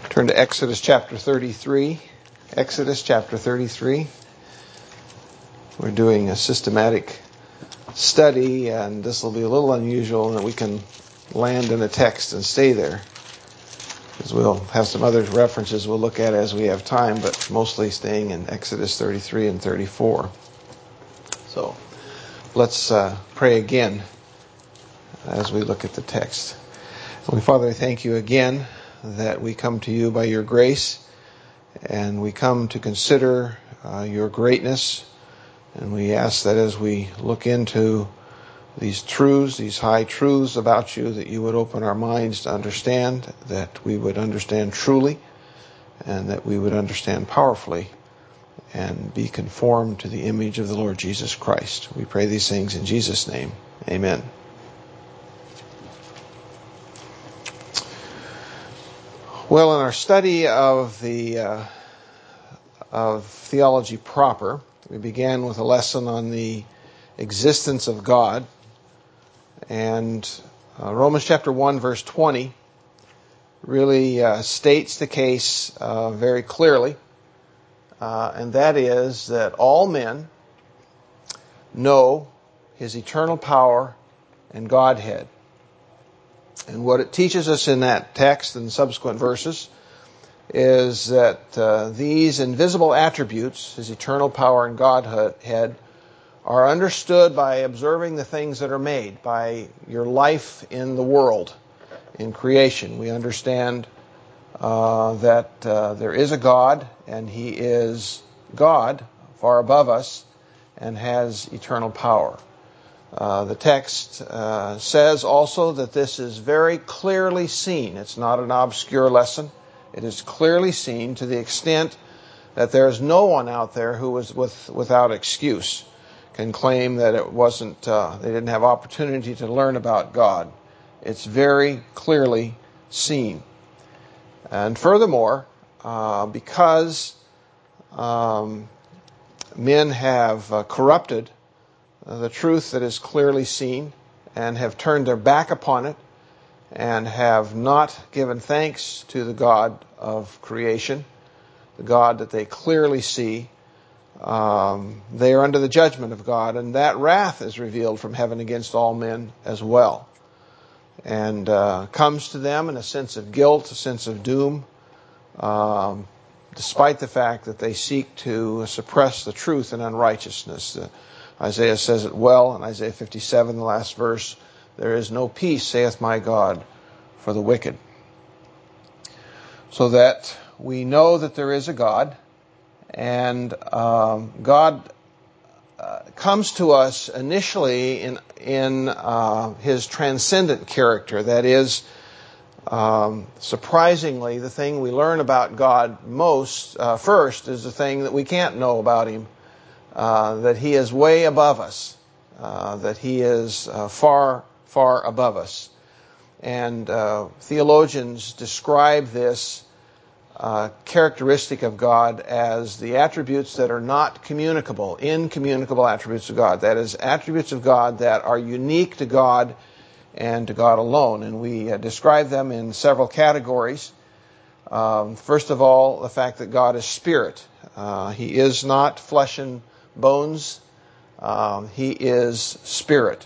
Turn to Exodus chapter 33. Exodus chapter 33. We're doing a systematic study, and this will be a little unusual in that we can land in a text and stay there, because we'll have some other references we'll look at as we have time, but mostly staying in Exodus 33 and 34. So let's pray again as we look at the text. Holy Father, I thank you again that we come to you by your grace, and we come to consider your greatness, and we ask that as we look into these truths, these high truths about you, that you would open our minds to understand, that we would understand truly, and that we would understand powerfully, and be conformed to the image of the Lord Jesus Christ. We pray these things in Jesus' name. Amen. Well, in our study of theology proper, we began with a lesson on the existence of God, and Romans chapter 1 verse 20 really states the case very clearly, and that is that all men know his eternal power and Godhead. And what it teaches us in that text and subsequent verses is that these invisible attributes, his eternal power and Godhead, are understood by observing the things that are made, by your life in the world, in creation. We understand that there is a God, and he is God, far above us, and has eternal power. The text says also that this is very clearly seen. It's not an obscure lesson. It is clearly seen to the extent that there is no one out there who is without excuse, can claim that it wasn't, they didn't have opportunity to learn about God. It's very clearly seen. And furthermore, because men have corrupted the truth that is clearly seen, and have turned their back upon it, and have not given thanks to the God of creation, the God that they clearly see, they are under the judgment of God, and that wrath is revealed from heaven against all men as well, and comes to them in a sense of guilt, a sense of doom, despite the fact that they seek to suppress the truth in unrighteousness. Isaiah says it well in Isaiah 57, the last verse, "There is no peace, saith my God, for the wicked." So that we know that there is a God, and God comes to us initially in his transcendent character. That is, surprisingly, the thing we learn about God most first is the thing that we can't know about him. That he is way above us, that he is far, far above us. And theologians describe this characteristic of God as the attributes that are not communicable, incommunicable attributes of God. That is, attributes of God that are unique to God and to God alone. And we describe them in several categories. First of all, the fact that God is spirit. He is not flesh and bones. He is spirit.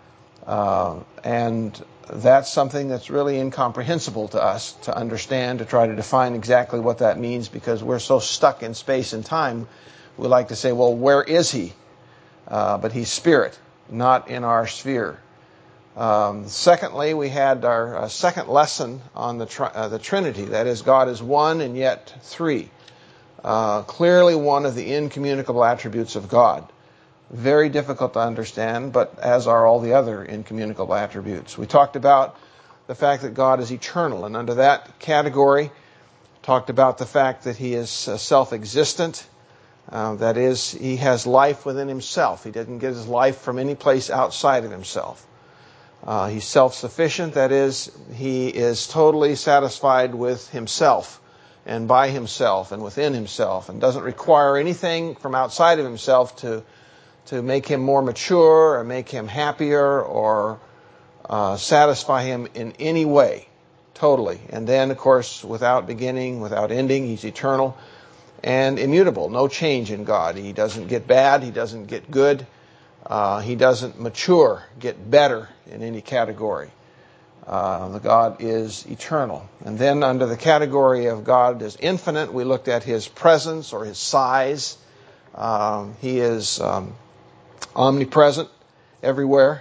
And that's something that's really incomprehensible to us to understand, to try to define exactly what that means, because we're so stuck in space and time. We like to say, well, where is he? But he's spirit, not in our sphere. Secondly, we had our second lesson on the Trinity. That is, God is one and yet three. Clearly one of the incommunicable attributes of God. Very difficult to understand, but as are all the other incommunicable attributes. We talked about the fact that God is eternal, and under that category, talked about the fact that he is self-existent. That is, he has life within himself. He didn't get his life from any place outside of himself. He's self-sufficient. That is, he is totally satisfied with himself, and by himself, and within himself, and doesn't require anything from outside of himself to make him more mature, or make him happier, or satisfy him in any way. totally. And then, of course, without beginning, without ending, He's eternal and immutable. No change in God. He doesn't get bad. He doesn't get good. He doesn't mature, get better in any category. The God is eternal. And then under the category of God is infinite, we looked at His presence or His size. He is omnipresent everywhere.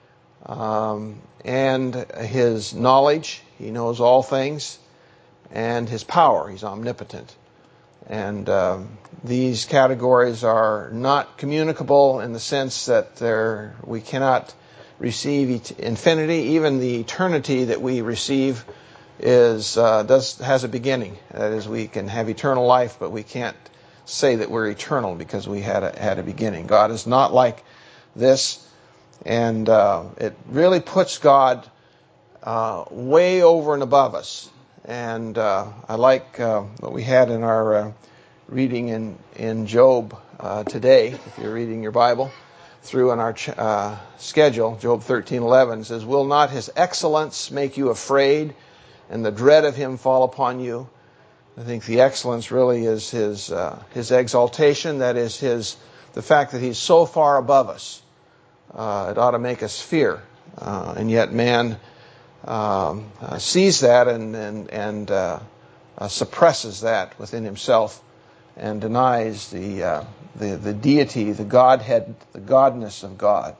And His knowledge, He knows all things. And His power, He's omnipotent. And these categories are not communicable in the sense that we cannot receive infinity. Even the eternity that we receive has a beginning. That is, we can have eternal life, but we can't say that we're eternal because we had a beginning. God is not like this, and it really puts God way over and above us. And I like what we had in our reading in Job today. If you're reading your Bible through in our schedule, Job 13:11 says, "Will not His excellence make you afraid, and the dread of Him fall upon you?" I think the excellence really is His exaltation. That is the fact that He's so far above us. It ought to make us fear, and yet man sees that and suppresses that within himself and denies the deity, the Godhead, the godness of God.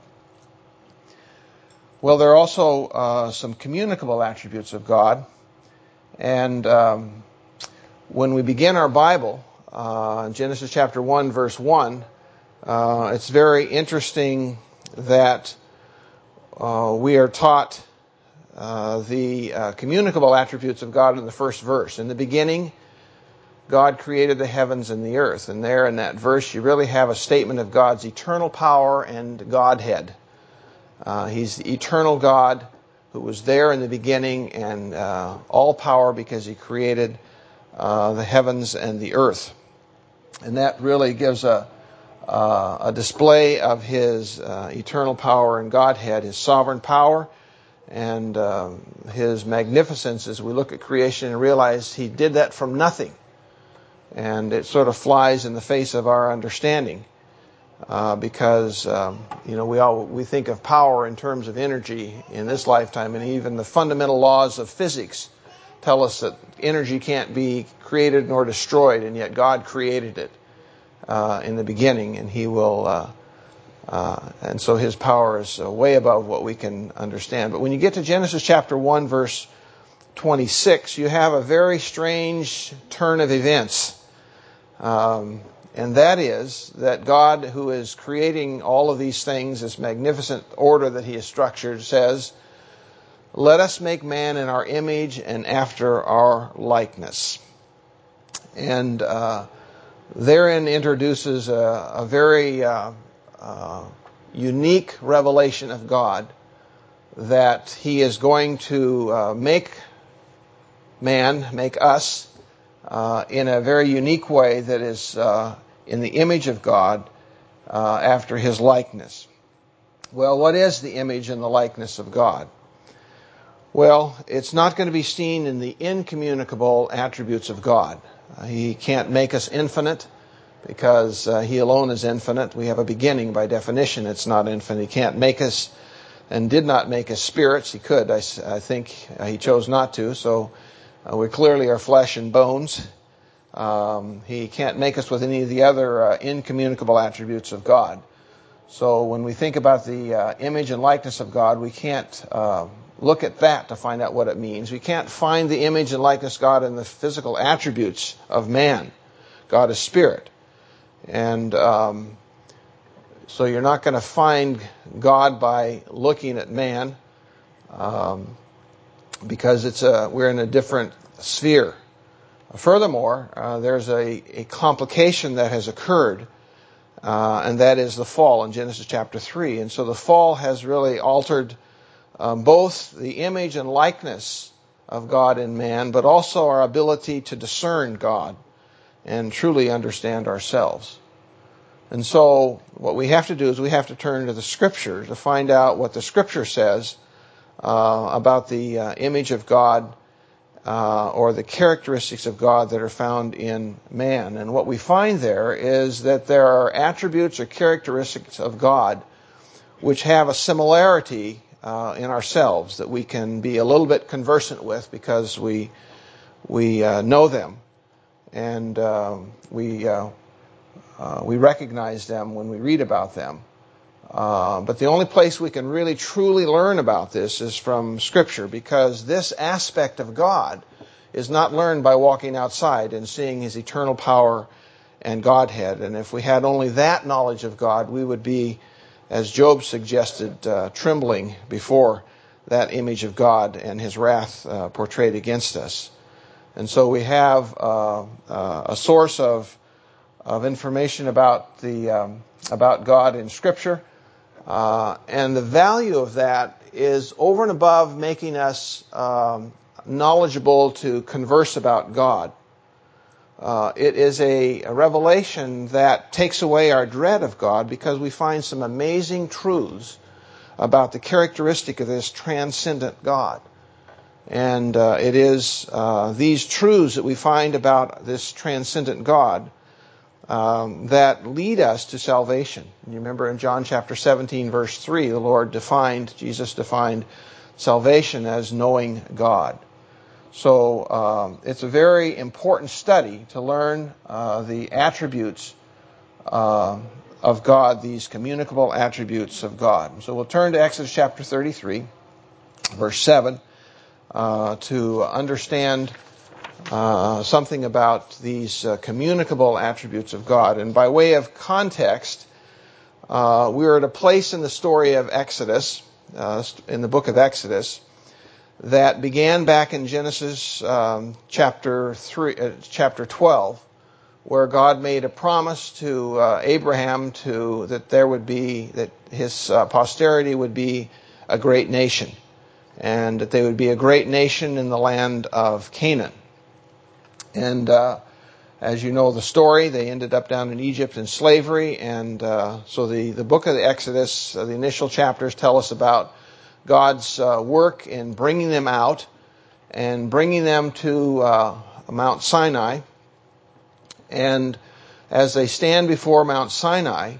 Well, there are also some communicable attributes of God, and when we begin our Bible, Genesis chapter 1, verse 1, it's very interesting that we are taught the communicable attributes of God in the first verse. In the beginning, God created the heavens and the earth. And there in that verse, you really have a statement of God's eternal power and Godhead. He's the eternal God who was there in the beginning and all power because He created the heavens and the earth. And that really gives a display of His eternal power and Godhead, His sovereign power, and His magnificence as we look at creation and realize He did that from nothing. And it sort of flies in the face of our understanding because we think of power in terms of energy in this lifetime, and even the fundamental laws of physics tell us that energy can't be created nor destroyed, and yet God created it in the beginning, and He will. And so His power is way above what we can understand. But when you get to Genesis chapter 1, verse 26, you have a very strange turn of events. And that is that God, who is creating all of these things, this magnificent order that He has structured, says, "Let us make man in our image and after our likeness." And therein introduces a very unique revelation of God, that He is going to make us, in a very unique way that is in the image of God after His likeness. Well, what is the image and the likeness of God? Well, it's not going to be seen in the incommunicable attributes of God. He can't make us infinite because He alone is infinite. We have a beginning by definition. It's not infinite. He can't make us and did not make us spirits. He could. I think He chose not to. So we clearly are flesh and bones. He can't make us with any of the other incommunicable attributes of God. So when we think about the image and likeness of God, we can't look at that to find out what it means. We can't find the image and likeness of God in the physical attributes of man. God is spirit. And so you're not going to find God by looking at man because we're in a different sphere. Furthermore, there's a complication that has occurred, and that is the fall in Genesis chapter 3. And so the fall has really altered both the image and likeness of God in man, but also our ability to discern God and truly understand ourselves. And so what we have to do is we have to turn to the Scripture to find out what the Scripture says about the image of God or the characteristics of God that are found in man. And what we find there is that there are attributes or characteristics of God which have a similarity in ourselves that we can be a little bit conversant with because we know them, and we recognize them when we read about them. But the only place we can really truly learn about this is from Scripture, because this aspect of God is not learned by walking outside and seeing His eternal power and Godhead. And if we had only that knowledge of God, we would be, as Job suggested, trembling before that image of God and His wrath portrayed against us. And so we have a source of information about God in Scripture. And the value of that is over and above making us knowledgeable to converse about God. It is a revelation that takes away our dread of God, because we find some amazing truths about the characteristic of this transcendent God. And it is these truths that we find about this transcendent God that lead us to salvation. You remember in John chapter 17, verse 3, Jesus defined salvation as knowing God. So it's a very important study to learn the attributes of God, these communicable attributes of God. So we'll turn to Exodus chapter 33, verse 7, to understand something about these communicable attributes of God. And by way of context, we're at a place in the story of Exodus, in the book of Exodus, that began back in Genesis chapter 12, where God made a promise to Abraham that his posterity would be a great nation, and that they would be a great nation in the land of Canaan. And as you know the story, they ended up down in Egypt in slavery, and so the book of the Exodus, the initial chapters tell us about God's work in bringing them out and bringing them to Mount Sinai. And as they stand before Mount Sinai,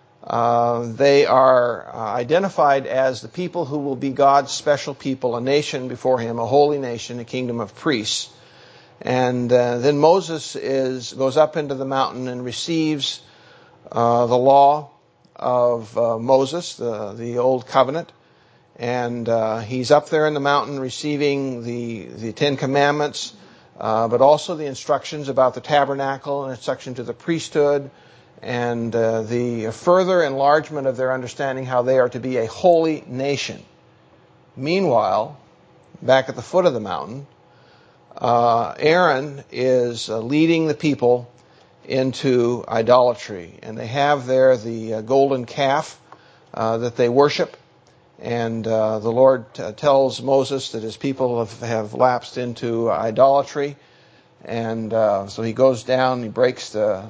they are identified as the people who will be God's special people, a nation before Him, a holy nation, a kingdom of priests. And then Moses goes up into the mountain and receives the law of Moses, the Old Covenant. And he's up there in the mountain receiving the Ten Commandments, but also the instructions about the tabernacle and instruction to the priesthood, and the further enlargement of their understanding how they are to be a holy nation. Meanwhile, back at the foot of the mountain, Aaron is leading the people into idolatry, and they have there the golden calf that they worship. And the Lord tells Moses that his people have lapsed into idolatry, and so he goes down, he breaks the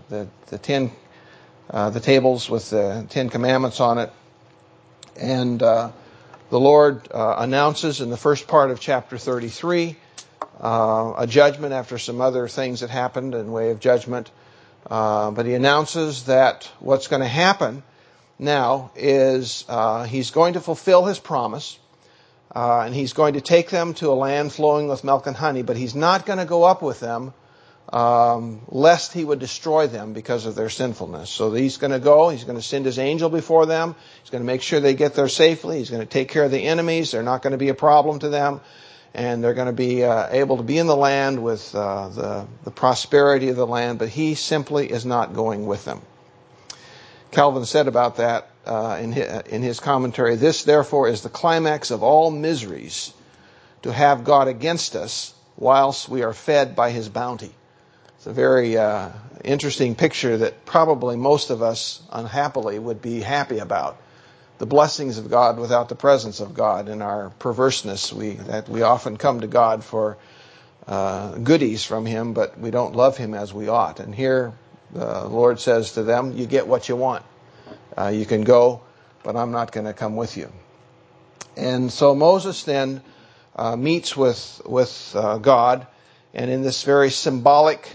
tables with the Ten Commandments on it, and the Lord announces in the first part of chapter 33 a judgment after some other things that happened in way of judgment, but He announces that what's going to happen now is He's going to fulfill His promise, and He's going to take them to a land flowing with milk and honey, but He's not going to go up with them lest He would destroy them because of their sinfulness. So He's going to go, He's going to send His angel before them, He's going to make sure they get there safely, He's going to take care of the enemies, they're not going to be a problem to them, and they're going to be able to be in the land with the prosperity of the land, but He simply is not going with them. Calvin said about that in his commentary, "This, therefore, is the climax of all miseries, to have God against us whilst we are fed by His bounty." It's a very interesting picture that probably most of us, unhappily, would be happy about. The blessings of God without the presence of God. In our perverseness, we often come to God for goodies from Him, but we don't love Him as we ought. And here the Lord says to them, you get what you want. You can go, but I'm not going to come with you. And so Moses then meets with God, and in this very symbolic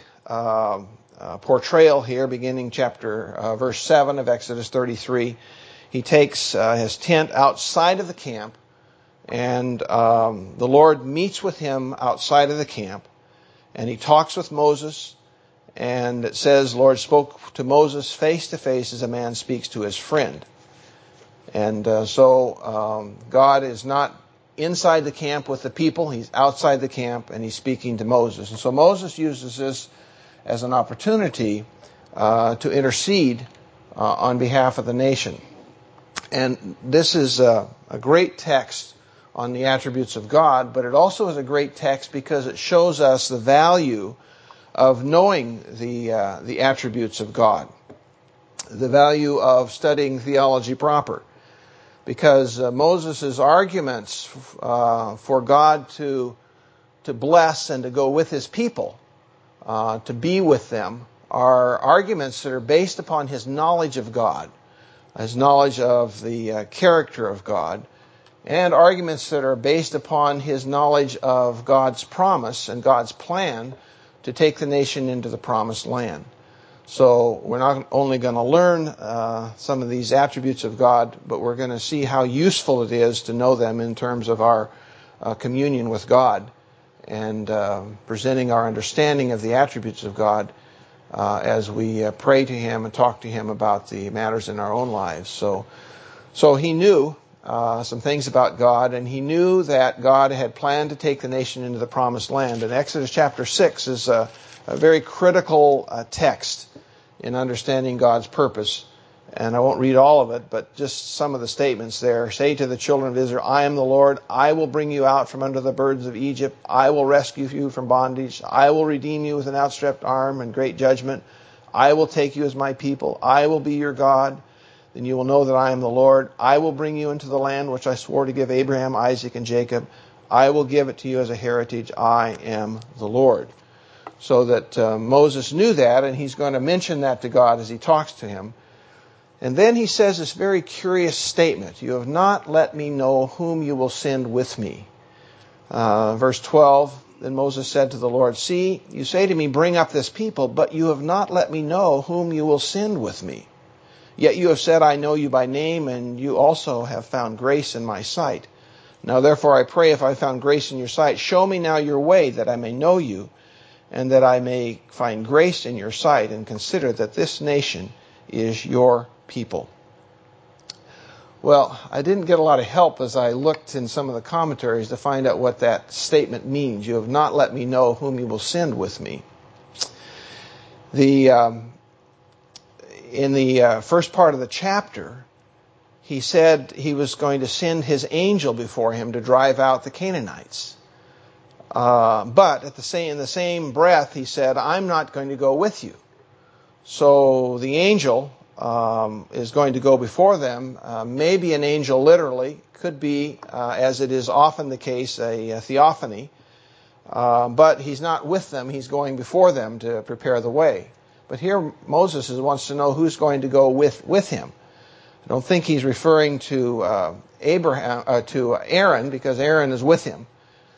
portrayal here, beginning verse 7 of Exodus 33, he takes his tent outside of the camp, and the Lord meets with him outside of the camp, and he talks with Moses, and it says, the Lord spoke to Moses face to face as a man speaks to his friend. And so God is not inside the camp with the people, he's outside the camp, and he's speaking to Moses. And so Moses uses this as an opportunity to intercede on behalf of the nation. And this is a great text on the attributes of God, but it also is a great text because it shows us the value of knowing the attributes of God, the value of studying theology proper. Because Moses' arguments for God to bless and to go with his people, to be with them, are arguments that are based upon his knowledge of God, his knowledge of the character of God, and arguments that are based upon his knowledge of God's promise and God's plan to take the nation into the promised land. So we're not only going to learn some of these attributes of God, but we're going to see how useful it is to know them in terms of our communion with God and presenting our understanding of the attributes of God as we pray to Him and talk to Him about the matters in our own lives. So he knew some things about God, and he knew that God had planned to take the nation into the promised land. And Exodus chapter 6 is a very critical text in understanding God's purpose. And I won't read all of it, but just some of the statements there. Say to the children of Israel, I am the Lord. I will bring you out from under the burdens of Egypt. I will rescue you from bondage. I will redeem you with an outstretched arm and great judgment. I will take you as my people. I will be your God. Then you will know that I am the Lord. I will bring you into the land which I swore to give Abraham, Isaac, and Jacob. I will give it to you as a heritage. I am the Lord. So that Moses knew that, and he's going to mention that to God as he talks to him. And then he says this very curious statement, you have not let me know whom you will send with me. Verse 12, then Moses said to the Lord, see, you say to me, bring up this people, but you have not let me know whom you will send with me. Yet you have said, I know you by name, and you also have found grace in my sight. Now therefore I pray, if I found grace in your sight, show me now your way, that I may know you, and that I may find grace in your sight, and consider that this nation is your people. Well, I didn't get a lot of help as I looked in some of the commentaries to find out what that statement means. You have not let me know whom you will send with me. In the first part of the chapter, he said he was going to send his angel before him to drive out the Canaanites. But in the same breath, he said, I'm not going to go with you. So the angel is going to go before them. Maybe an angel literally, could be, as it is often the case, a theophany. But he's not with them. He's going before them to prepare the way. But here Moses wants to know who's going to go with him. I don't think he's referring to Aaron, because Aaron is with him.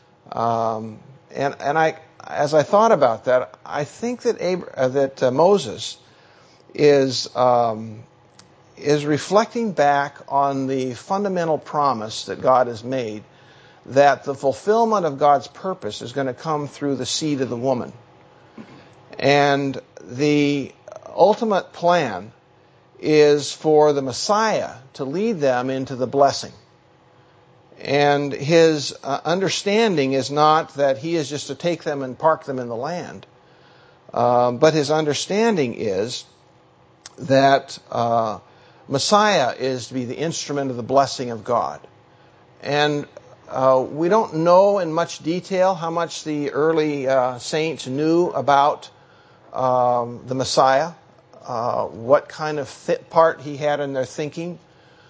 As I thought about that, I think that Moses is reflecting back on the fundamental promise that God has made, that the fulfillment of God's purpose is going to come through the seed of the woman. And the ultimate plan is for the Messiah to lead them into the blessing. And his understanding is not that he is just to take them and park them in the land. But his understanding is that Messiah is to be the instrument of the blessing of God. And we don't know in much detail how much the early saints knew about the Messiah, what kind of part he had in their thinking.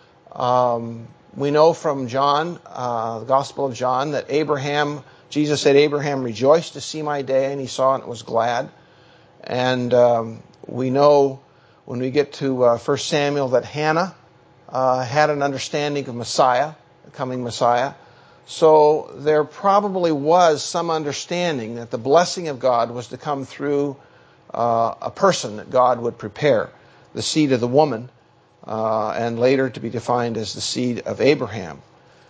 We know from John, the Gospel of John, that Jesus said, Abraham rejoiced to see my day, and he saw it and was glad. And we know when we get to 1 Samuel that Hannah had an understanding of Messiah, the coming Messiah. So there probably was some understanding that the blessing of God was to come through a person that God would prepare, the seed of the woman, and later to be defined as the seed of Abraham.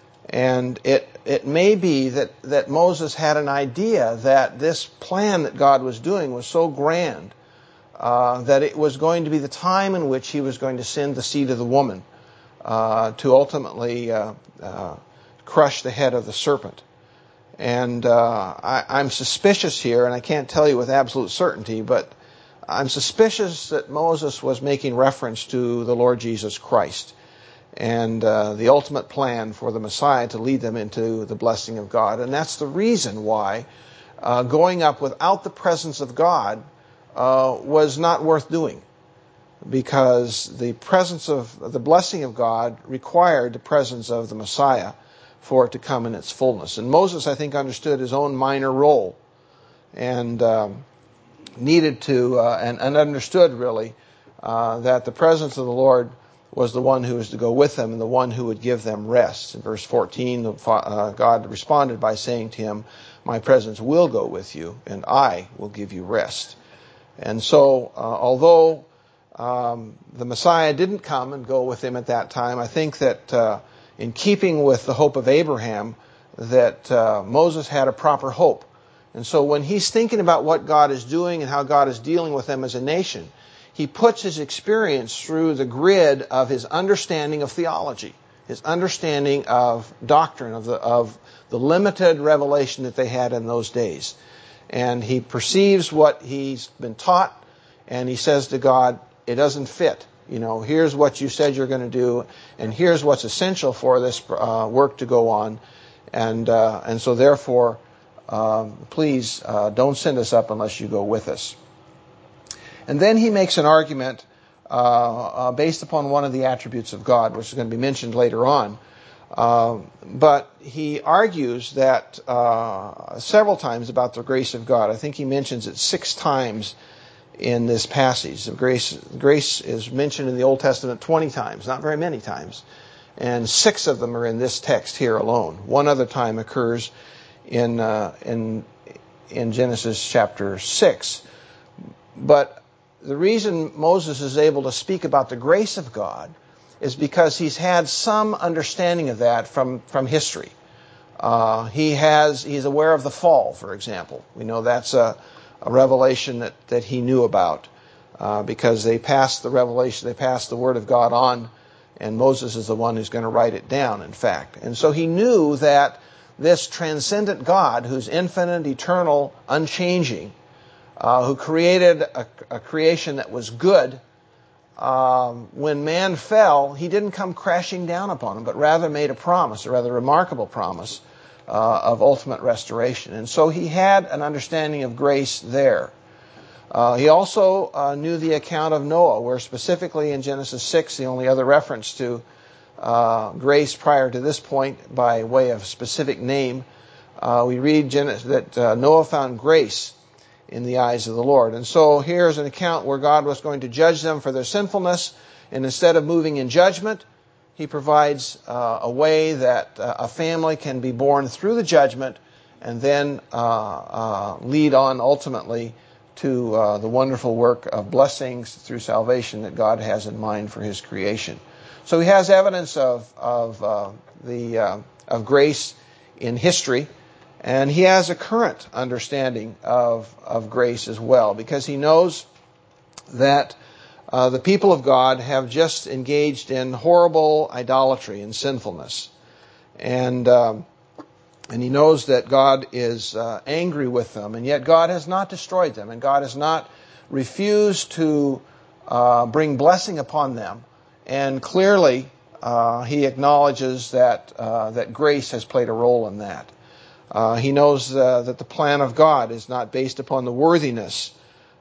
And it may be that Moses had an idea that this plan that God was doing was so grand that it was going to be the time in which he was going to send the seed of the woman to ultimately crush the head of the serpent. And I'm suspicious here, and I can't tell you with absolute certainty, but I'm suspicious that Moses was making reference to the Lord Jesus Christ and the ultimate plan for the Messiah to lead them into the blessing of God. And that's the reason why going up without the presence of God was not worth doing, because the presence of the blessing of God required the presence of the Messiah for it to come in its fullness. And Moses, I think, understood his own minor role and needed to, and understood really, that the presence of the Lord was the one who was to go with them and the one who would give them rest. In verse 14, God responded by saying to him, "My presence will go with you, and I will give you rest." And so, although the Messiah didn't come and go with him at that time, I think that in keeping with the hope of Abraham, that Moses had a proper hope. And so when he's thinking about what God is doing and how God is dealing with them as a nation, he puts his experience through the grid of his understanding of theology, his understanding of doctrine, of the limited revelation that they had in those days. And he perceives what he's been taught, and he says to God, it doesn't fit. Here's what you said you're going to do, and here's what's essential for this work to go on. And so therefore, please don't send us up unless you go with us. And then he makes an argument based upon one of the attributes of God, which is going to be mentioned later on. But he argues that several times about the grace of God. I think he mentions it 6 times in this passage. Grace is mentioned in the Old Testament 20 times, not very many times. And 6 of them are in this text here alone. One other time occurs in Genesis chapter 6. But the reason Moses is able to speak about the grace of God is because he's had some understanding of that from history. He's aware of the fall, for example. We know that's a revelation that he knew about because they passed the revelation, they passed the Word of God on, and Moses is the one who's going to write it down, in fact. And so he knew that this transcendent God, who's infinite, eternal, unchanging, who created a creation that was good, when man fell, he didn't come crashing down upon him, but rather made a promise, a rather remarkable promise of ultimate restoration. And so he had an understanding of grace there. He also knew the account of Noah, where specifically in Genesis 6, the only other reference to grace prior to this point by way of specific name, we read that Noah found grace in the eyes of the Lord. And so here's an account where God was going to judge them for their sinfulness, and instead of moving in judgment, he provides a way that a family can be born through the judgment and then lead on ultimately to the wonderful work of blessings through salvation that God has in mind for his creation. So he has evidence of grace in history. And he has a current understanding of grace as well, because he knows that the people of God have just engaged in horrible idolatry and sinfulness. And he knows that God is angry with them, and yet God has not destroyed them, and God has not refused to bring blessing upon them. And clearly, he acknowledges that grace has played a role in that. He knows that the plan of God is not based upon the worthiness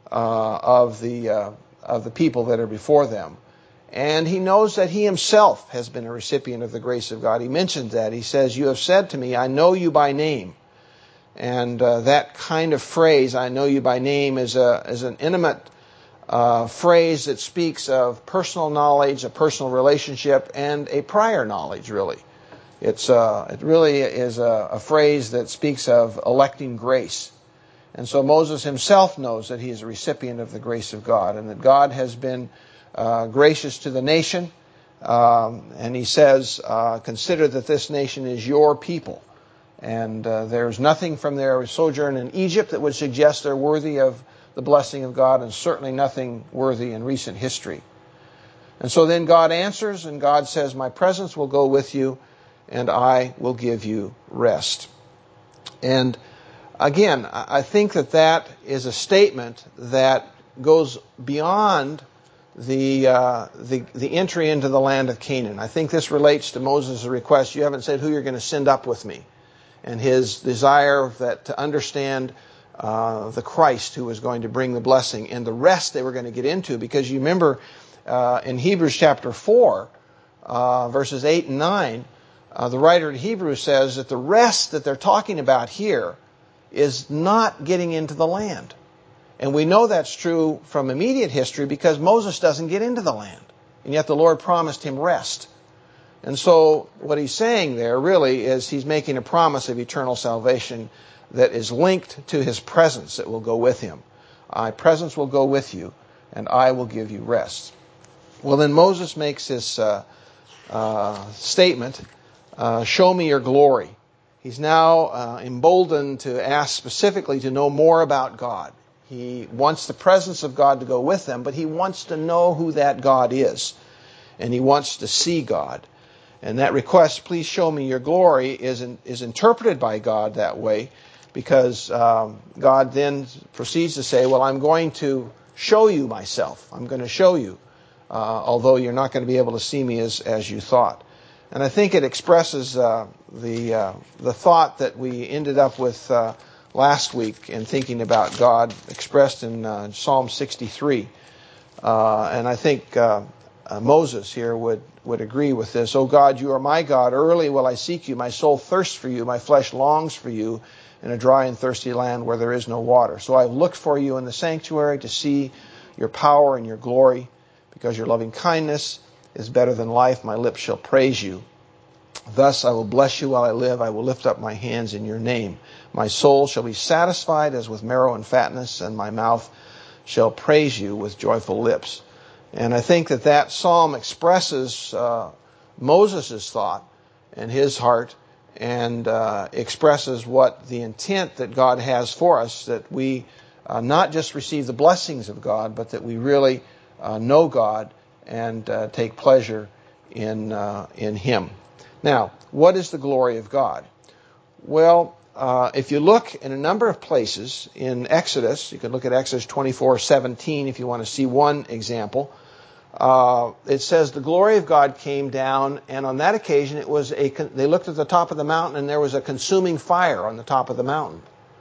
of the people that are before them. And he knows that he himself has been a recipient of the grace of God. He mentions that. He says, "You have said to me, I know you by name." And that kind of phrase, "I know you by name," is an intimate phrase that speaks of personal knowledge, a personal relationship, and a prior knowledge, really. It really is a phrase that speaks of electing grace. And so Moses himself knows that he is a recipient of the grace of God, and that God has been gracious to the nation. And he says, consider that this nation is your people. And there's nothing from their sojourn in Egypt that would suggest they're worthy of the blessing of God, and certainly nothing worthy in recent history. And so then God answers, and God says, my presence will go with you, and I will give you rest. And again, I think that is a statement that goes beyond the entry into the land of Canaan. I think this relates to Moses' request, you haven't said who you're going to send up with me, and his desire to understand the Christ who was going to bring the blessing and the rest they were going to get into. Because you remember in Hebrews chapter 4, verses 8 and 9, the writer of Hebrews says that the rest that they're talking about here is not getting into the land. And we know that's true from immediate history because Moses doesn't get into the land. And yet the Lord promised him rest. And so what he's saying there really is he's making a promise of eternal salvation that is linked to his presence that will go with him. My presence will go with you, and I will give you rest. Well, then Moses makes this statement, show me your glory. He's now emboldened to ask specifically to know more about God. He wants the presence of God to go with them, but he wants to know who that God is. And he wants to see God. And that request, please show me your glory, is interpreted by God that way because God then proceeds to say, well, I'm going to show you myself. I'm going to show you, although you're not going to be able to see me as you thought. And I think it expresses the thought that we ended up with last week in thinking about God, expressed in Psalm 63. And I think Moses here would agree with this. O God, you are my God. Early will I seek you. My soul thirsts for you. My flesh longs for you in a dry and thirsty land where there is no water. So I've looked for you in the sanctuary to see your power and your glory. Because your loving kindness is better than life, my lips shall praise you. Thus I will bless you while I live. I will lift up my hands in your name. My soul shall be satisfied as with marrow and fatness, and my mouth shall praise you with joyful lips. And I think that psalm expresses Moses' thought and his heart, and expresses what the intent that God has for us, that we not just receive the blessings of God, but that we really know God and take pleasure in Him. Now, what is the glory of God? Well, if you look in a number of places in Exodus, you can look at Exodus 24:17 if you want to see one example. It says the glory of God came down, and on that occasion they looked at the top of the mountain, and there was a consuming fire on the top of the mountain,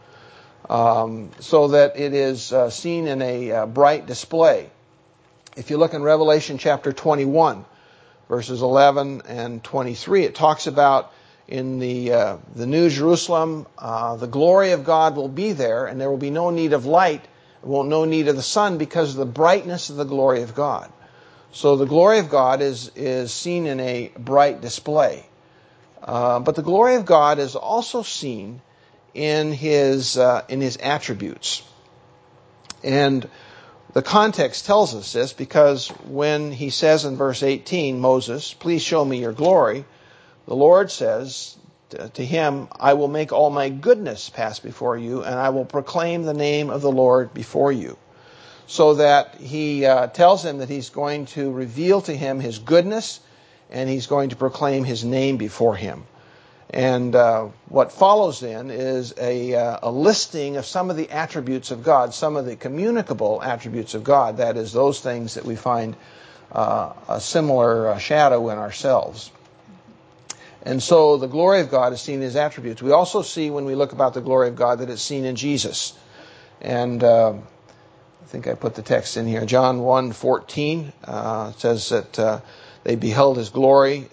so that it is seen in a bright display. If you look in Revelation chapter 21, verses 11 and 23, it talks about in the New Jerusalem, the glory of God will be there, and there will be no need of light, no need of the sun, because of the brightness of the glory of God. So the glory of God is seen in a bright display. But the glory of God is also seen in His attributes. And the context tells us this because when he says in verse 18, Moses, please show me your glory, the Lord says to him, I will make all my goodness pass before you, and I will proclaim the name of the Lord before you. So that he tells him that he's going to reveal to him his goodness, and he's going to proclaim his name before him. And what follows then is a listing of some of the attributes of God, some of the communicable attributes of God. That is, those things that we find a similar shadow in ourselves. And so the glory of God is seen in His attributes. We also see when we look about the glory of God that it's seen in Jesus. And I think I put the text in here. John 1:14 says that they beheld His glory,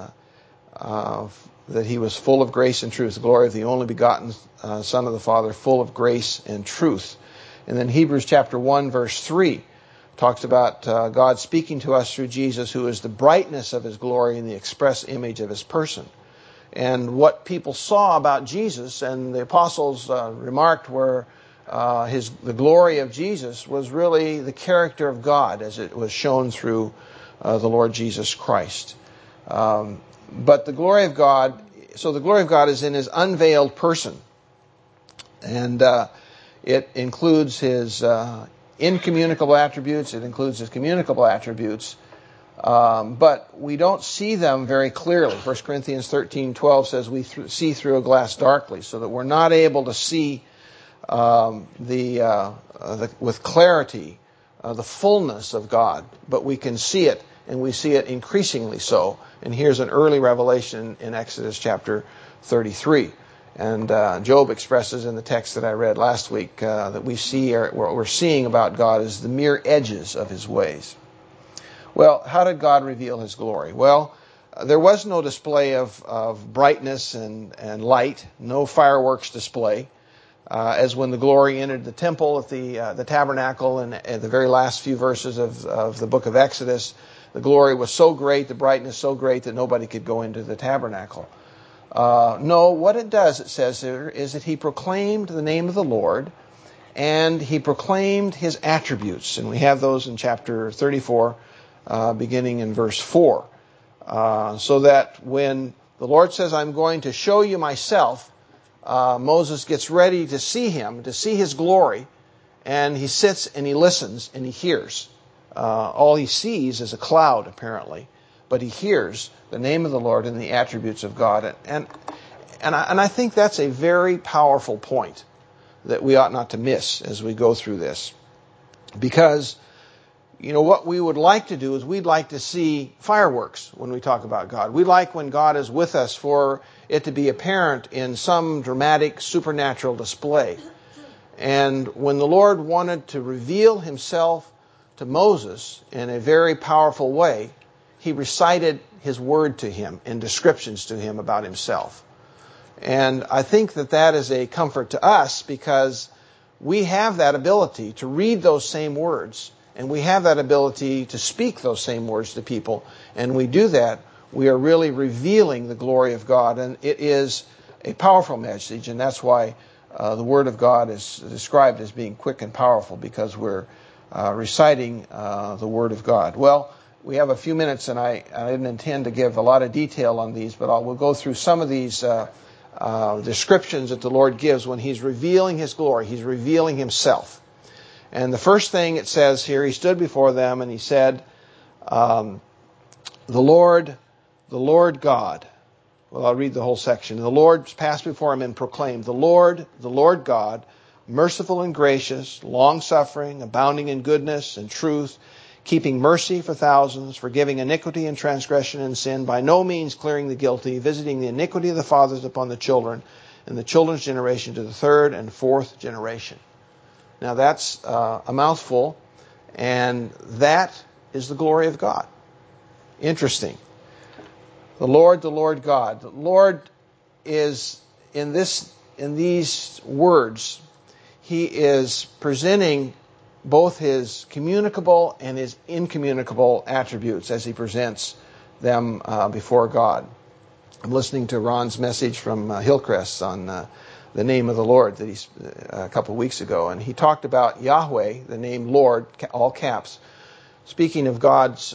that He was full of grace and truth, the glory of the only begotten Son of the Father, full of grace and truth. And then Hebrews chapter 1, verse 3 talks about God speaking to us through Jesus, who is the brightness of His glory and the express image of His person. And what people saw about Jesus, and the apostles remarked were the glory of Jesus was really the character of God as it was shown through the Lord Jesus Christ. But the glory of God, so the glory of God is in His unveiled person. And it includes His incommunicable attributes, it includes His communicable attributes, but we don't see them very clearly. 1 Corinthians 13:12 says we see through a glass darkly, so that we're not able to see with clarity the fullness of God, but we can see it, and we see it increasingly so. And here's an early revelation in Exodus chapter 33. And Job expresses in the text that I read last week that what we're seeing about God is the mere edges of His ways. Well, how did God reveal His glory? Well, there was no display of brightness and light, no fireworks display, as when the glory entered the temple at the tabernacle, and at the very last few verses of the book of Exodus, the glory was so great, the brightness so great that nobody could go into the tabernacle. No, what it does, it says here, is that He proclaimed the name of the Lord, and He proclaimed His attributes. And we have those in chapter 34, beginning in verse 4. So that when the Lord says, I'm going to show you myself, Moses gets ready to see Him, to see His glory, and he sits and he listens and he hears. All he sees is a cloud, apparently, but he hears the name of the Lord and the attributes of God. And I think that's a very powerful point that we ought not to miss as we go through this. Because, what we would like to do is we'd like to see fireworks when we talk about God. We like when God is with us for it to be apparent in some dramatic supernatural display. And when the Lord wanted to reveal Himself to Moses in a very powerful way, He recited His word to him and descriptions to him about Himself. And I think that is a comfort to us, because we have that ability to read those same words, and we have that ability to speak those same words to people. And we do that, we are really revealing the glory of God. And it is a powerful message, and that's why the Word of God is described as being quick and powerful, because we're reciting the Word of God. Well, we have a few minutes, and I didn't intend to give a lot of detail on these, but we'll go through some of these descriptions that the Lord gives when He's revealing His glory. He's revealing Himself. And the first thing it says here, He stood before them and He said, the Lord God. Well, I'll read the whole section. The Lord passed before Him and proclaimed, the Lord God, merciful and gracious, long-suffering, abounding in goodness and truth, keeping mercy for thousands, forgiving iniquity and transgression and sin, by no means clearing the guilty, visiting the iniquity of the fathers upon the children, and the children's generation to the third and fourth generation. Now that's a mouthful, and that is the glory of God. Interesting. The Lord God. The Lord is, in these words, He is presenting both His communicable and His incommunicable attributes as He presents them before God. I'm listening to Ron's message from Hillcrest on the name of the Lord that a couple of weeks ago, and he talked about Yahweh, the name Lord, all caps, speaking of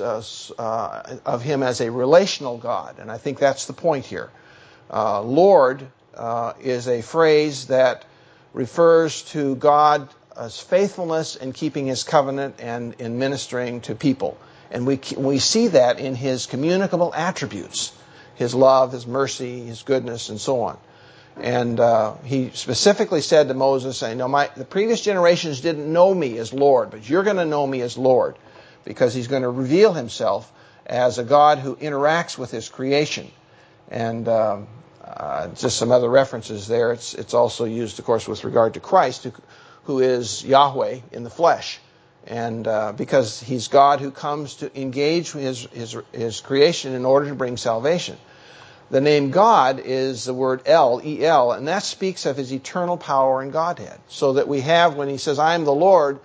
of Him as a relational God, and I think that's the point here. Lord is a phrase that refers to God's faithfulness in keeping His covenant and in ministering to people. And we see that in His communicable attributes, His love, His mercy, His goodness, and so on. And He specifically said to Moses, the previous generations didn't know Me as Lord, but you're going to know Me as Lord, because He's going to reveal Himself as a God who interacts with His creation. And just some other references there. It's also used, of course, with regard to Christ, who is Yahweh in the flesh. And because He's God who comes to engage His creation in order to bring salvation. The name God is the word El, E-L, and that speaks of His eternal power and Godhead. So that we have, when He says, I am the Lord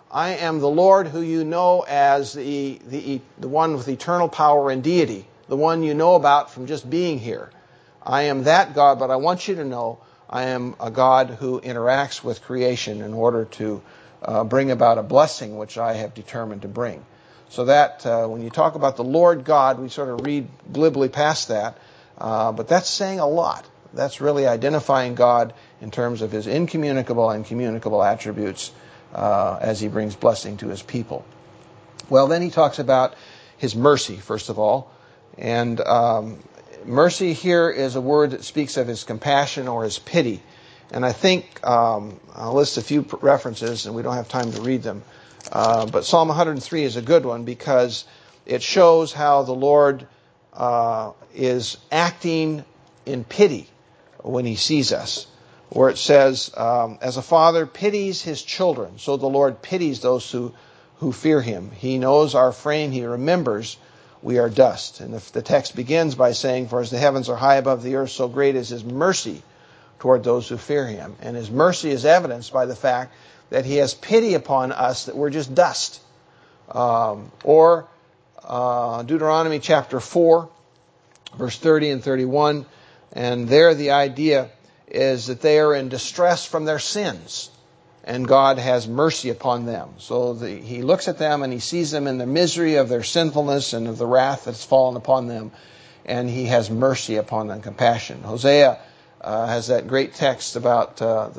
who you know as the one with eternal power and deity, the one you know about from just being here. I am that God, but I want you to know I am a God who interacts with creation in order to bring about a blessing which I have determined to bring. So that when you talk about the Lord God, we sort of read glibly past that, but that's saying a lot. That's really identifying God in terms of his incommunicable and communicable attributes as he brings blessing to his people. Well, then he talks about his mercy, first of all. And mercy here is a word that speaks of his compassion or his pity. And I think I'll list a few references, and we don't have time to read them. But Psalm 103 is a good one because it shows how the Lord is acting in pity when he sees us. Where it says, as a father pities his children, so the Lord pities those who fear him. He knows our frame. He remembers we are dust. And the text begins by saying, for as the heavens are high above the earth, so great is his mercy toward those who fear him. And his mercy is evidenced by the fact that he has pity upon us that we're just dust. Or Deuteronomy chapter 4, verse 30 and 31. And there the idea is that they are in distress from their sins, and God has mercy upon them. So he looks at them and he sees them in the misery of their sinfulness and of the wrath that's fallen upon them, and he has mercy upon them, compassion. Hosea has that great text about the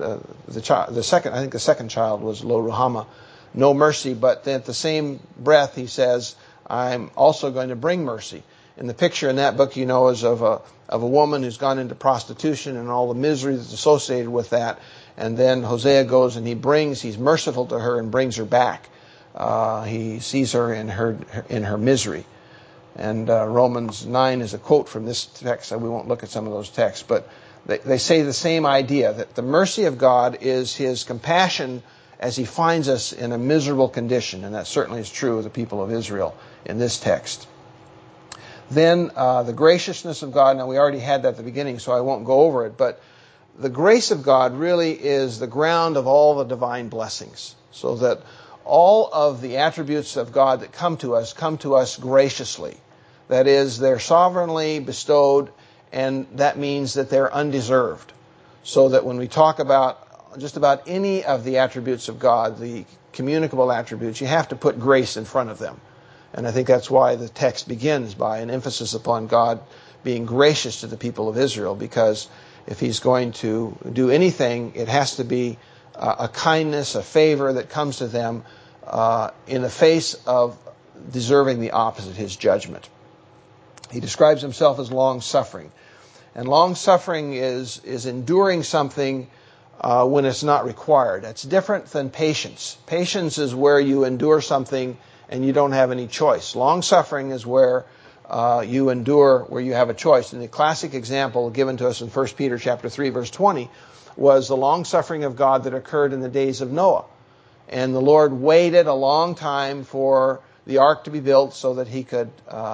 second child was Lo Ruhamah, no mercy, but then at the same breath he says, I'm also going to bring mercy. And the picture in that book, you know, is of a woman who's gone into prostitution and all the misery that's associated with that. And then Hosea goes and he's merciful to her and brings her back. He sees her in her misery. And Romans 9 is a quote from this text. We won't look at some of those texts, but they say the same idea, that the mercy of God is his compassion as he finds us in a miserable condition. And that certainly is true of the people of Israel in this text. Then the graciousness of God. Now, we already had that at the beginning, so I won't go over it. But the grace of God really is the ground of all the divine blessings. So that all of the attributes of God that come to us graciously. That is, they're sovereignly bestowed, and that means that they're undeserved. So that when we talk about just about any of the attributes of God, the communicable attributes, you have to put grace in front of them. And I think that's why the text begins by an emphasis upon God being gracious to the people of Israel, because if he's going to do anything, it has to be a kindness, a favor that comes to them in the face of deserving the opposite, his judgment. He describes himself as long-suffering. And long-suffering is enduring something when it's not required. That's different than patience. Patience is where you endure something and you don't have any choice. Long-suffering is where you endure, where you have a choice. And the classic example given to us in 1 Peter chapter 3, verse 20, was the long-suffering of God that occurred in the days of Noah. And the Lord waited a long time for the ark to be built so that he could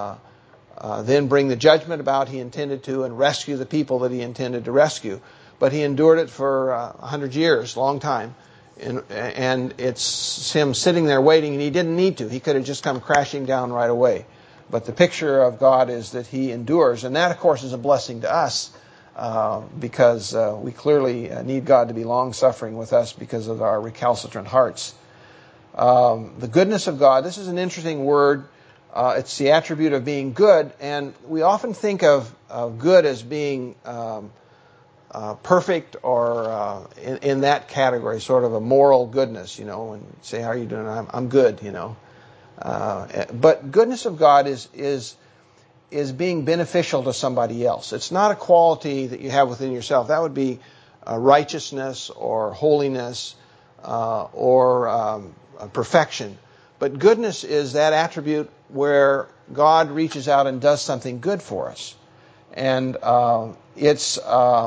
then bring the judgment about he intended to and rescue the people that he intended to rescue. But he endured it for 100 years, long time. And it's him sitting there waiting, and he didn't need to. He could have just come crashing down right away. But the picture of God is that he endures. And that, of course, is a blessing to us because we clearly need God to be long-suffering with us because of our recalcitrant hearts. The goodness of God, this is an interesting word. It's the attribute of being good. And we often think of good as being perfect or in that category, sort of a moral goodness, you know, and say, how are you doing? I'm good, you know. But goodness of God is being beneficial to somebody else. It's not a quality that you have within yourself. That would be righteousness or holiness or perfection. But goodness is that attribute where God reaches out and does something good for us. And it's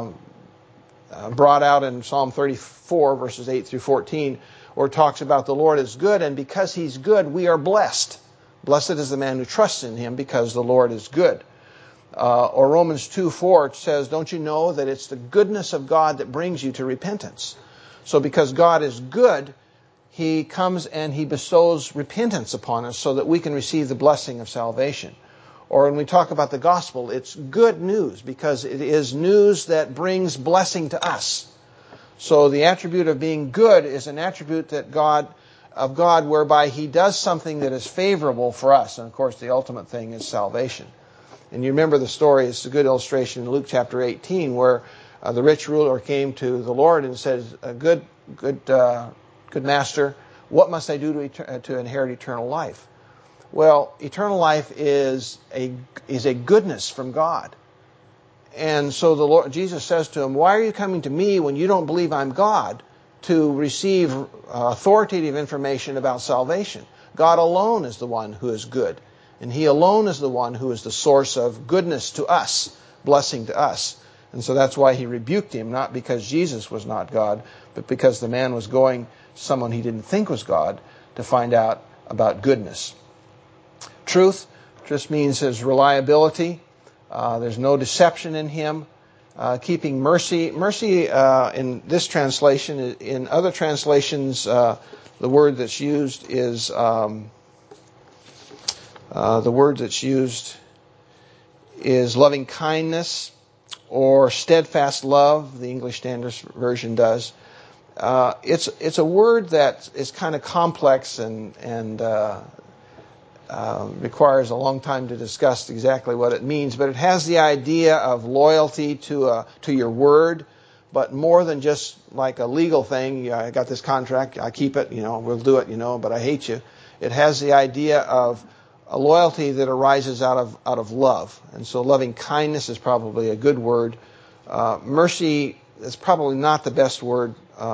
brought out in Psalm 34, verses 8 through 14, where it talks about the Lord is good, and because he's good, we are blessed. Blessed is the man who trusts in him, because the Lord is good. Or Romans 2:4 says, don't you know that it's the goodness of God that brings you to repentance? So because God is good, he comes and he bestows repentance upon us so that we can receive the blessing of salvation. Or when we talk about the gospel, it's good news because it is news that brings blessing to us. So the attribute of being good is an attribute of God whereby He does something that is favorable for us. And of course the ultimate thing is salvation. And you remember the story, it's a good illustration in Luke chapter 18 where the rich ruler came to the Lord and said, good master, what must I do to inherit eternal life? Well, eternal life is a goodness from God. And so Jesus says to him, why are you coming to me when you don't believe I'm God to receive authoritative information about salvation? God alone is the one who is good. And He alone is the one who is the source of goodness to us, blessing to us. And so that's why He rebuked him, not because Jesus was not God, but because the man was going to someone he didn't think was God to find out about goodness. Truth just means His reliability. There's no deception in Him. Keeping mercy. Mercy in this translation, in other translations, the word that's used is loving kindness or steadfast love. The English Standard Version does. It's a word that is kind of complex and requires a long time to discuss exactly what it means, but it has the idea of loyalty to your word, but more than just like a legal thing. I got this contract, I keep it, we'll do it, but I hate you. It has the idea of a loyalty that arises out of love, and so loving kindness is probably a good word. Mercy is probably not the best word.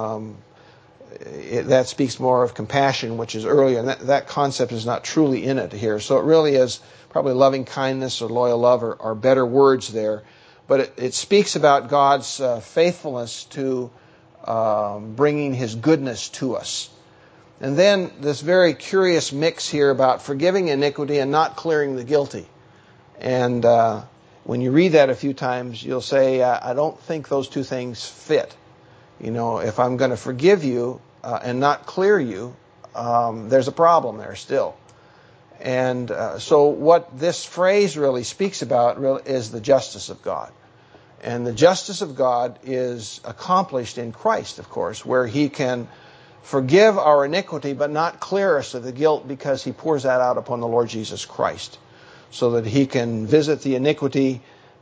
That speaks more of compassion, which is earlier, and that concept is not truly in it here. So it really is probably loving kindness or loyal love are better words there. But it speaks about God's faithfulness to bringing His goodness to us. And then this very curious mix here about forgiving iniquity and not clearing the guilty. And when you read that a few times, you'll say, I don't think those two things fit. If I'm going to forgive you and not clear you, there's a problem there still. And so what this phrase really speaks about is the justice of God. And the justice of God is accomplished in Christ, of course, where He can forgive our iniquity but not clear us of the guilt because He pours that out upon the Lord Jesus Christ, so that He can visit the iniquity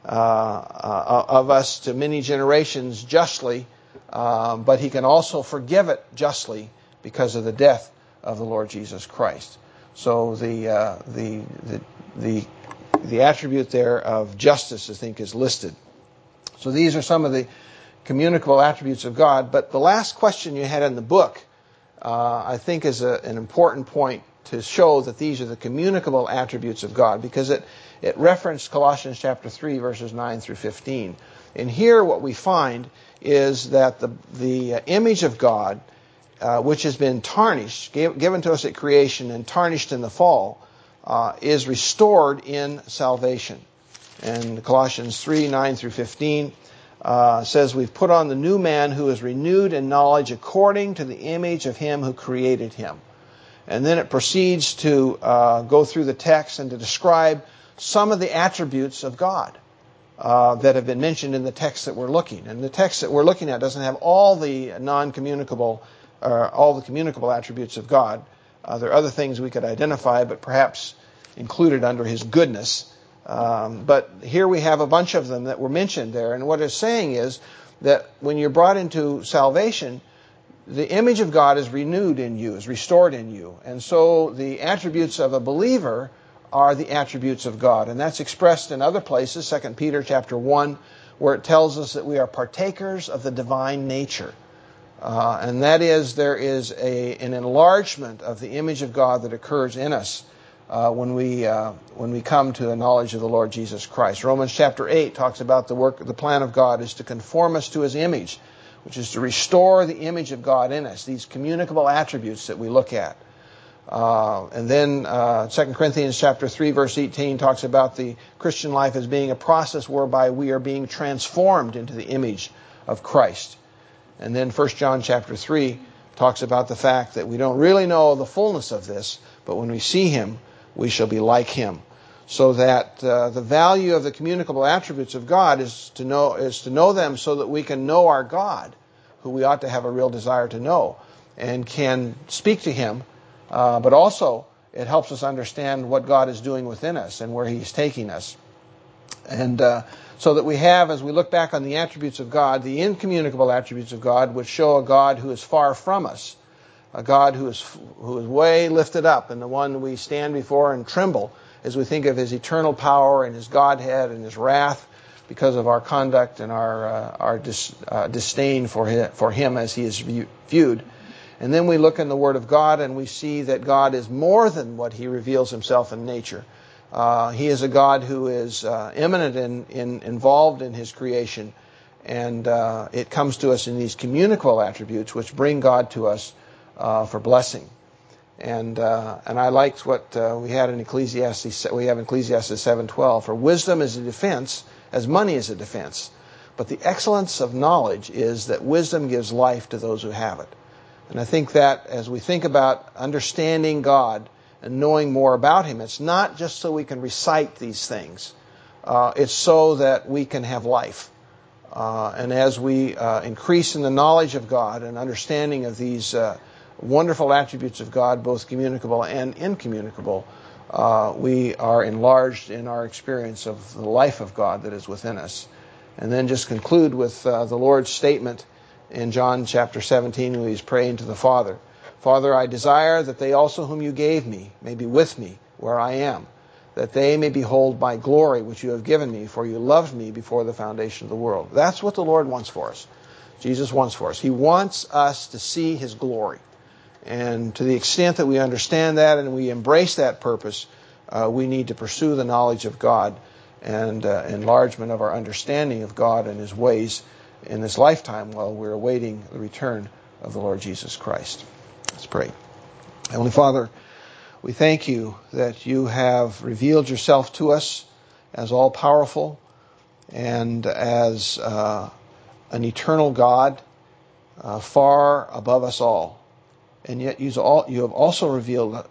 of us to many generations justly, but He can also forgive it justly because of the death of the Lord Jesus Christ. So the attribute there of justice, I think, is listed. So these are some of the communicable attributes of God. But the last question you had in the book, I think, is an important point to show that these are the communicable attributes of God, because it referenced Colossians chapter 3, verses 9 through 15. And here what we find is that the image of God, which has been tarnished, given to us at creation and tarnished in the fall, is restored in salvation. And Colossians 3, 9 through 15 says, we've put on the new man who is renewed in knowledge according to the image of Him who created him. And then it proceeds to go through the text and to describe some of the attributes of God that have been mentioned in the text that we're looking. And the text that we're looking at doesn't have all the non-communicable, all the communicable attributes of God. There are other things we could identify, but perhaps included under His goodness. But here we have a bunch of them that were mentioned there. And what it's saying is that when you're brought into salvation, the image of God is renewed in you, is restored in you. And so the attributes of a believer are the attributes of God. And that's expressed in other places, 2 Peter chapter 1, where it tells us that we are partakers of the divine nature. And that is, there is an enlargement of the image of God that occurs in us when we come to a knowledge of the Lord Jesus Christ. Romans chapter 8 talks about the plan of God is to conform us to His image, which is to restore the image of God in us, these communicable attributes that we look at. And then 2 Corinthians chapter 3, verse 18 talks about the Christian life as being a process whereby we are being transformed into the image of Christ. And then 1 John chapter 3 talks about the fact that we don't really know the fullness of this, but when we see Him, we shall be like Him. so that the value of the communicable attributes of God is to know them so that we can know our God, who we ought to have a real desire to know, and can speak to Him, but also it helps us understand what God is doing within us and where He's taking us. And so that we have, as we look back on the attributes of God, the incommunicable attributes of God, which show a God who is far from us, a God who is way lifted up, and the one we stand before and tremble as we think of His eternal power and His Godhead and His wrath because of our conduct and our disdain for Him as He is viewed. And then we look in the Word of God and we see that God is more than what He reveals Himself in nature. He is a God who is immanent involved in His creation, and it comes to us in these communicable attributes which bring God to us for blessing. And I liked what we had in Ecclesiastes. We have in Ecclesiastes 7:12. For wisdom is a defense, as money is a defense. But the excellence of knowledge is that wisdom gives life to those who have it. And I think that as we think about understanding God and knowing more about Him, it's not just so we can recite these things. It's so that we can have life. And as we increase in the knowledge of God and understanding of these wonderful attributes of God, both communicable and incommunicable, we are enlarged in our experience of the life of God that is within us. And then just conclude with the Lord's statement in John chapter 17 when He's praying to the Father. Father, I desire that they also whom you gave me may be with me where I am, that they may behold my glory which you have given me, for you loved me before the foundation of the world. That's what the Lord wants for us. Jesus wants for us. He wants us to see His glory. And to the extent that we understand that and we embrace that purpose, we need to pursue the knowledge of God and enlargement of our understanding of God and His ways in this lifetime while we're awaiting the return of the Lord Jesus Christ. Let's pray. Heavenly Father, we thank you that you have revealed yourself to us as all-powerful and as an eternal God far above us all. And yet you have also revealed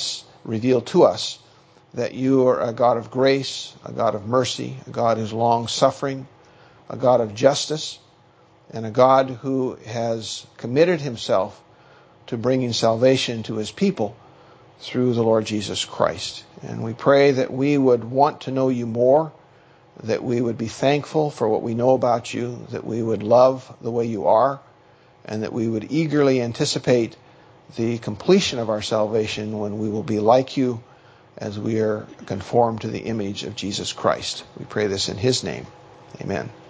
to us that you are a God of grace, a God of mercy, a God who's long-suffering, a God of justice, and a God who has committed Himself to bringing salvation to His people through the Lord Jesus Christ. And we pray that we would want to know you more, that we would be thankful for what we know about you, that we would love the way you are, and that we would eagerly anticipate the completion of our salvation when we will be like you as we are conformed to the image of Jesus Christ. We pray this in His name. Amen.